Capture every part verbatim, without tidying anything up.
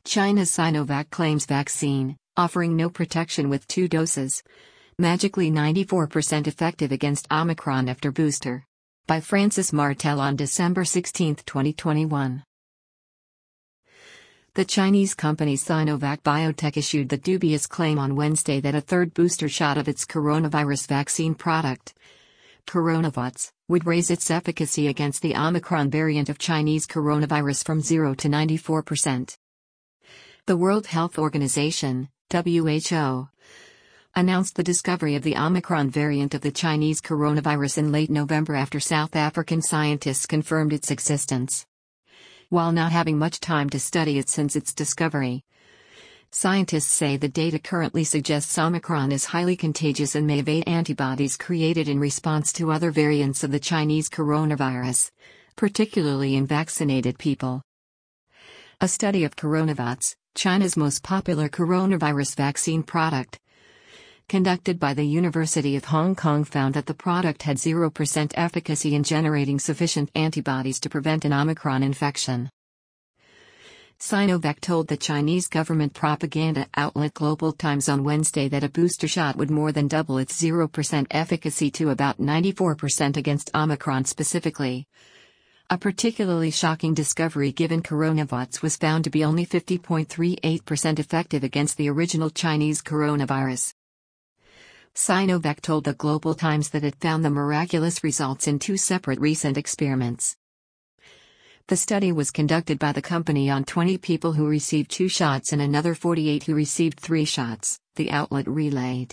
China's Sinovac claims vaccine, offering no protection with two doses. Magically ninety-four percent effective against Omicron after booster. By Francis Martel on December sixteenth, twenty twenty-one. The Chinese company Sinovac Biotech issued the dubious claim on Wednesday that a third booster shot of its coronavirus vaccine product, Coronavax, would raise its efficacy against the Omicron variant of Chinese coronavirus from zero to ninety-four percent. The World Health Organization, W H O, announced the discovery of the Omicron variant of the Chinese coronavirus in late November after South African scientists confirmed its existence. While not having much time to study it since its discovery, scientists say the data currently suggests Omicron is highly contagious and may evade antibodies created in response to other variants of the Chinese coronavirus, particularly in vaccinated people. A study of Coronavax, China's most popular coronavirus vaccine product, conducted by the University of Hong Kong, found that the product had zero percent efficacy in generating sufficient antibodies to prevent an Omicron infection. Sinovac told the Chinese government propaganda outlet Global Times on Wednesday that a booster shot would more than double its zero percent efficacy to about ninety-four percent against Omicron specifically. A particularly shocking discovery given Coronavax was found to be only fifty point three eight percent effective against the original Chinese coronavirus. Sinovac told the Global Times that it found the miraculous results in two separate recent experiments. The study was conducted by the company on twenty people who received two shots and another forty-eight who received three shots, the outlet relayed.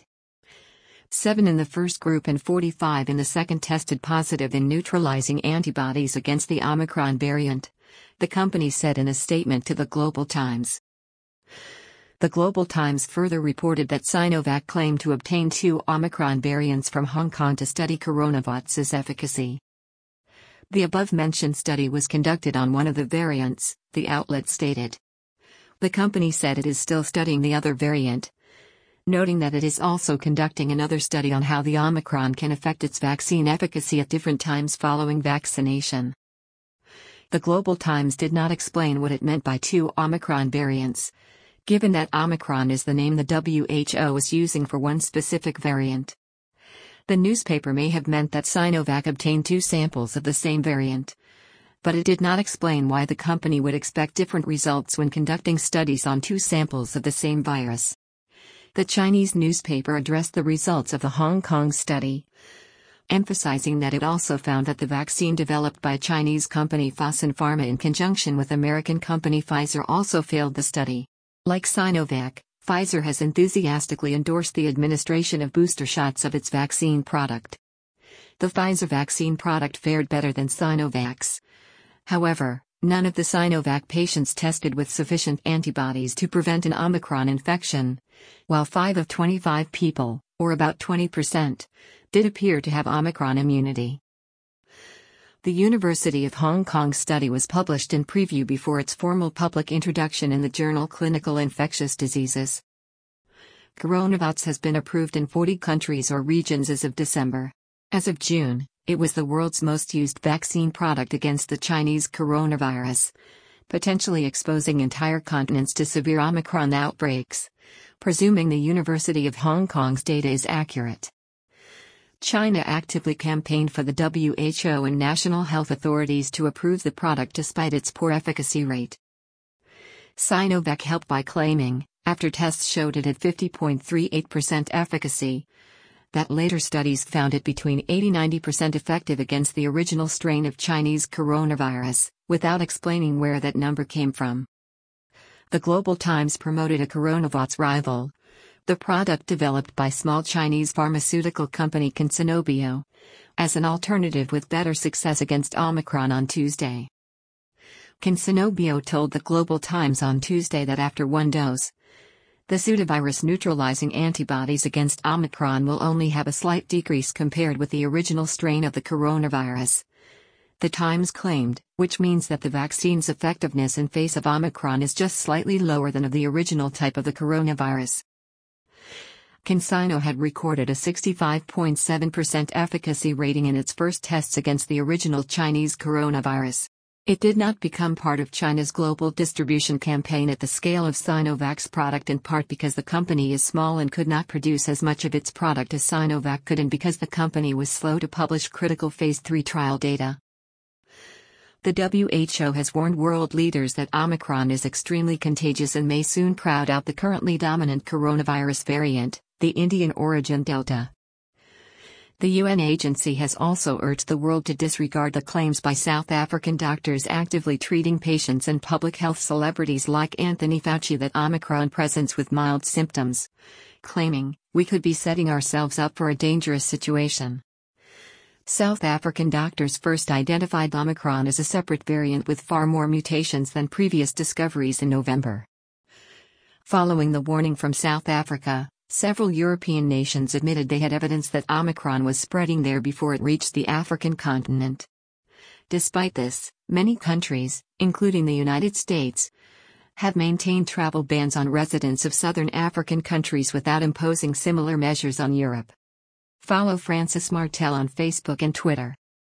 Seven in the first group and forty-five in the second tested positive in neutralizing antibodies against the Omicron variant, the company said in a statement to the Global Times. The Global Times further reported that Sinovac claimed to obtain two Omicron variants from Hong Kong to study Coronavax's efficacy. The above-mentioned study was conducted on one of the variants, the outlet stated. The company said it is still studying the other variant, noting that it is also conducting another study on how the Omicron can affect its vaccine efficacy at different times following vaccination. The Global Times did not explain what it meant by two Omicron variants, given that Omicron is the name the W H O is using for one specific variant. The newspaper may have meant that Sinovac obtained two samples of the same variant, but it did not explain why the company would expect different results when conducting studies on two samples of the same virus. The Chinese newspaper addressed the results of the Hong Kong study, emphasizing that it also found that the vaccine developed by Chinese company Fosun Pharma in conjunction with American company Pfizer also failed the study. Like Sinovac, Pfizer has enthusiastically endorsed the administration of booster shots of its vaccine product. The Pfizer vaccine product fared better than Sinovac's. However, none of the Sinovac patients tested with sufficient antibodies to prevent an Omicron infection, while five of twenty-five people, or about twenty percent, did appear to have Omicron immunity. The University of Hong Kong study was published in preview before its formal public introduction in the journal Clinical Infectious Diseases. Coronavax has been approved in forty countries or regions as of December. As of June, it was the world's most used vaccine product against the Chinese coronavirus, potentially exposing entire continents to severe Omicron outbreaks, presuming the University of Hong Kong's data is accurate. China actively campaigned for the W H O and national health authorities to approve the product despite its poor efficacy rate. Sinovac helped by claiming, after tests showed it had fifty point three eight percent efficacy, that later studies found it between eighty to ninety percent effective against the original strain of Chinese coronavirus, without explaining where that number came from. The Global Times promoted a Coronavax rival, the product developed by small Chinese pharmaceutical company CanSinoBio, as an alternative with better success against Omicron on Tuesday. CanSinoBio told the Global Times on Tuesday that after one dose, the pseudovirus neutralizing antibodies against Omicron will only have a slight decrease compared with the original strain of the coronavirus, the Times claimed, which means that the vaccine's effectiveness in face of Omicron is just slightly lower than of the original type of the coronavirus. CanSino had recorded a sixty-five point seven percent efficacy rating in its first tests against the original Chinese coronavirus. It did not become part of China's global distribution campaign at the scale of Sinovac's product, in part because the company is small and could not produce as much of its product as Sinovac could, and because the company was slow to publish critical phase three trial data. The W H O has warned world leaders that Omicron is extremely contagious and may soon crowd out the currently dominant coronavirus variant, the Indian origin Delta. The U N agency has also urged the world to disregard the claims by South African doctors actively treating patients and public health celebrities like Anthony Fauci that Omicron presents with mild symptoms, claiming, "We could be setting ourselves up for a dangerous situation." South African doctors first identified Omicron as a separate variant with far more mutations than previous discoveries in November. Following the warning from South Africa, several European nations admitted they had evidence that Omicron was spreading there before it reached the African continent. Despite this, many countries, including the United States, have maintained travel bans on residents of southern African countries without imposing similar measures on Europe. Follow Francis Martel on Facebook and Twitter.